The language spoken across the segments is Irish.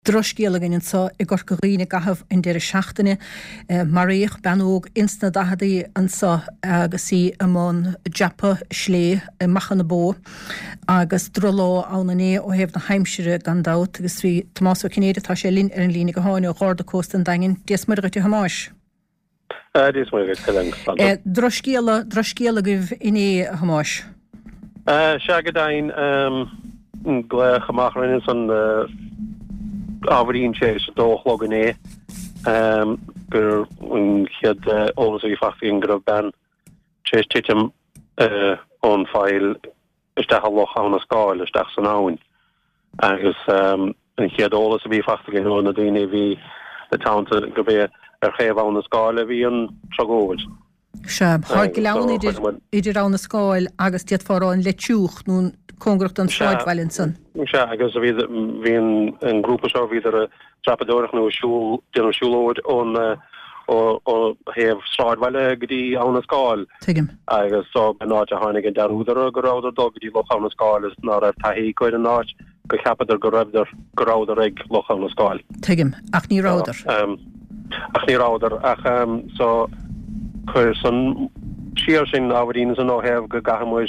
Drosgéalagan sa I ggur go riine gahab in deir seachtaine maríoch benóg insna dahadaí ansa agus sí amón Japa slé machan na bó agus droló ánané ó hebh na heimsire gandát agus bhí Tomás Cinéide tá sé linn ar an lína go háine ó gáda cóstan dagin Dies mar gote hamáis. Dies mar gote Drosgéala gibh iné hamáis. Seagadain gle chamachrin san Aberdeen sé dóchlog in gur chiad ólas í fachí gur ben sé titim ón fáil isteach loch an sáil isteach san áin agus chiad ólas bhí fachí in na daine bhí na tánta go bé ar chéh an sáil a bhí an tragóid. Se há go leanna idir an na sáil agus tiad fáráin le túch nún Congracht an Schweidwellen san. Se agus bhí an grúpa seo bhíidir a trapadorach nó siúlóid ó heh Schweidwelle gotí an na sáil. Tuigim. Agus so náid a hánig an darúdar a goráidir dó gotí loch an na sáil is ná raibh taí chuid an náid go cheapadidir go raibhdir goráidir ag loch an na sáil. Tuigim, ach ní ráidir. Ach ní ráidir ach so chuir san siar sin Aberdeen san ó heh go gahamid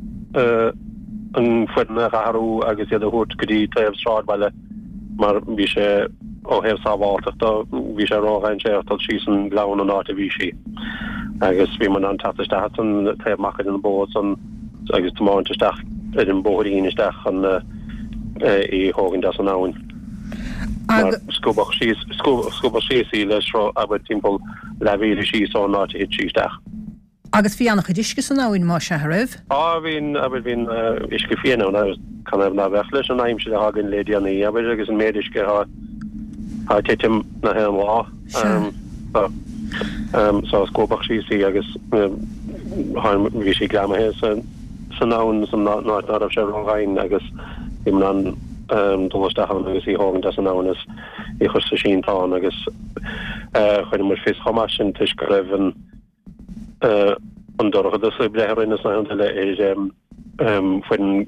an fuidna raharú agus iad a hút gotí taobh Schweidwelle mar bhí sé ó heh sábháilteachta bhí sé ráhain sé tal síos an gláin an áit a bhí sí agus bhí man an tataisteach an taobh machad an bód san agus tomáinteisteach an bóirín isteach an í hógan das an áin. Mar scubach síí leis rá aber timppel levíle síos ó náit hit síisteach. Agus bhí annach disce san áin má se raibh? Bhín isce fianna kann na bheith leis an aimimse a hagan lédianaí aber agus an médiske ha titim na he lá so scóbach síí agus bhí sé gramathe san nán san náit ná se ráin agus im an dulastechan agus í hágan as an nán is i chus sa síntá agus chuine mar fis chomá sin tuis go raibh an dorcha dus brerin is na le is fuin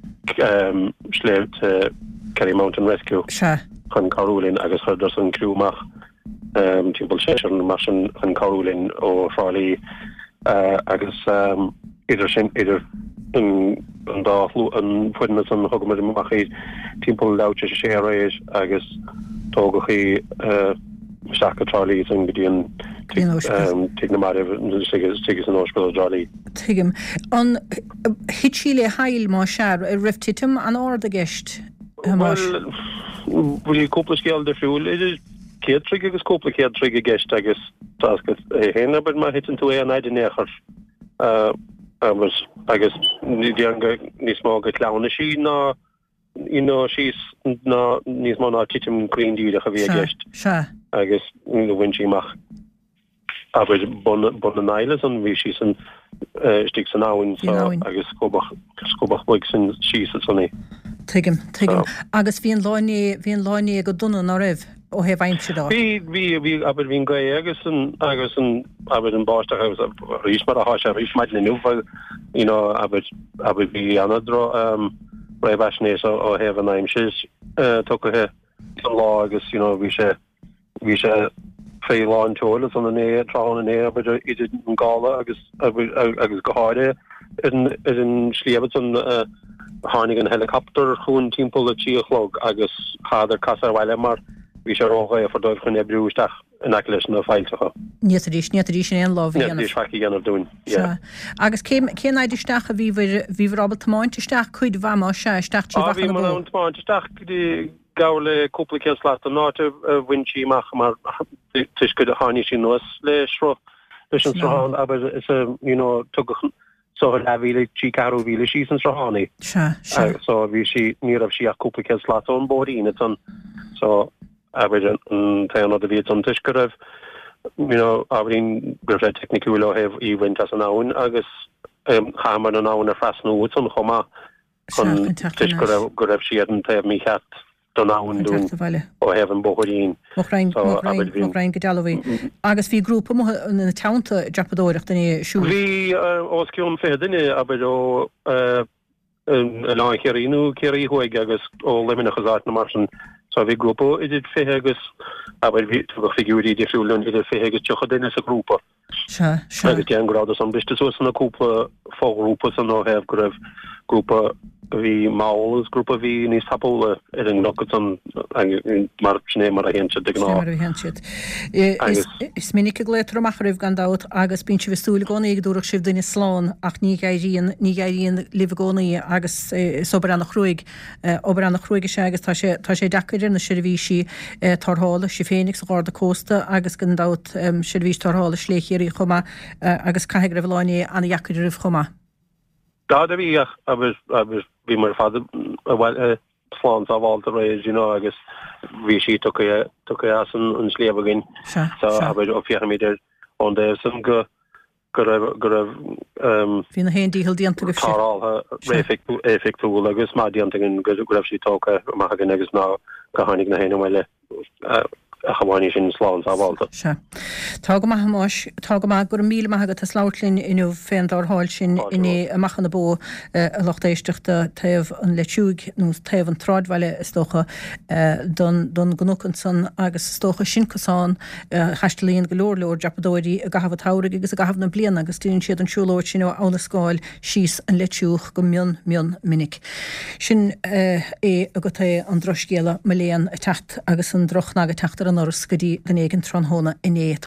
sléirt Kerry Mountain Rescue chun Carolyn agus chuidir an cruúmach timppel sé mar an Carolyn ó fálaí agus idir an dálú an fuine an thugam amachí timppel leute sé rééis agus tógachaí seachatrálí an gotí Tig na mar sigus an óspil drálí. Tuigim. An hit sí le hail má sear riftitim an áda gist? Bhí cúpla scéal de fiúil idir céad trig agus cúpla céad trig a gist agus tascad héna bud má hitan tú an aidirnéchar agus níos má go leanna sí ná síos níos má ná titim cuindíide a bhí a gist agus bhain síach. Aber bon an eiles an bhí sí san stig san áin agus scóbach buig san sí sanní. Tuigim. Agus bhíon láine go duna ná raibh ó heh aimimse dá. Bhí aber bhín ga agus an aber an báisteach agus rís mar a há sé rís maidle nuhil aber bhí anadro raibhnééis ó heh an aimimses tuthe an lá agus bhí sé féáin tolas an é trán an é aber idir an gála agus goáide in slíabbat an hánig an helicopter chun timppel a tíochlog agus cháidir casarhile mar bhí sé róga a fordóibh chun ebrúisteach in leis na fáiltecha. Níos sin an lá feici ganmh dún. Agus cé idirteach a bhíh Robert Tamáinteisteach chuid bhá se steach bhí mar an Tamáinteisteach gaule cúpla slaat an náte wintíach mar tuis go a háine sin nuas le sro leis an sráán aber is tugach so levíle tí carú víle sí an sráánnaí so bhí si ní rah si a cúpla slaat an bóíine an so aber an tean a ví an tuis go raibh Aberdeen grefle technicúil ó heh í wint as an áin agus chamar an áin ar frasnú an chomá chun tuis go raibh siad an taobh mí cheat don áin dún ó heh an bóirín. Mochrain go dalhí. Agus bhí grúpa na teanta Japadóireach den siú. Bhí osciún fédaine aber ó lá chéiríú céirí chuig agus ó leminachchas áit na mar So vi grúpa idir fégus a vi figurí de fiúlen idir fégus tucha déine a grúpa. agus deangrad an biste so na cúpla fágrúpa an nó hef go raibh grúpa vi málas grúpa vi níos tapóla an no mar sné mar a hen Is minic gléitach raibh gan dat agus bín si vistúla gona ag dúach sib duine sláán ach ní gairíon livgónaí agus sober an chruig ober an chruige se agus tá sé dacaidir na sirvíisi tarhála si fénix gá a cósta agus gan dat sirvís tarhála sléchéirí chuma agus caiig raibhláine anna jacaidir chuma. Da vi vi mar fa slán a val a réis agus vi si tu as an slébagin op fiimiidir an dé san go hí na hen díhil dianta effektú agus má diantingin go raibh si tóca magin agus ná go hánig na héine meile a chaáine sin slán a bhálta. Tá go gur mí agad a sláirlinn inú féandár háil sin iné amachchan na bó a lochtéisteachta taobh an leúig nó taobh an tráidhile is tócha don gnúcan san agus tócha sincasáin heistelíonn golóirleir Japadóirí a gahab táraigh agus a gahab na blian agus dún siad an siúlóir sin ána scáil síos an leúch go mion minic. Sin é a go an droscéala maléan a techt agus an drochna a teachtar an oras go dtí gan éigen tronhóna iné